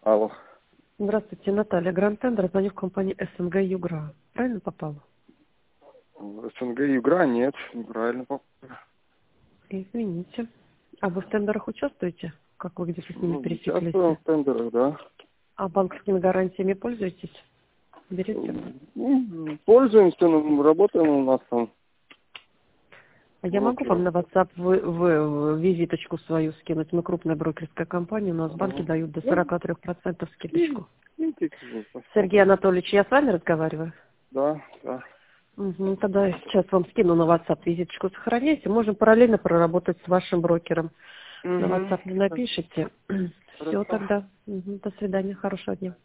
Алло. Здравствуйте, Наталья Гранд-Тендер, звоню в компанию СНГ Югра. Правильно попала? СНГ Югра? Нет, неправильно попал. Извините. А вы в тендерах участвуете? Как вы где-то с ними пересеклись? Участвуем в тендерах, да. А банковскими гарантиями пользуетесь? Берете? Пользуемся, работаем у нас там. А я могу Брокеры. вам на WhatsApp визиточку свою скинуть? Мы крупная брокерская компания, у нас банки дают до 43% скидочку. Сергей Анатольевич, я с вами разговариваю? Да, да. Угу, тогда я сейчас вам скину на WhatsApp визиточку, сохраняйте. Можем параллельно проработать с вашим брокером. На WhatsApp не напишите. Все Хорошо. тогда. До свидания, хорошего дня.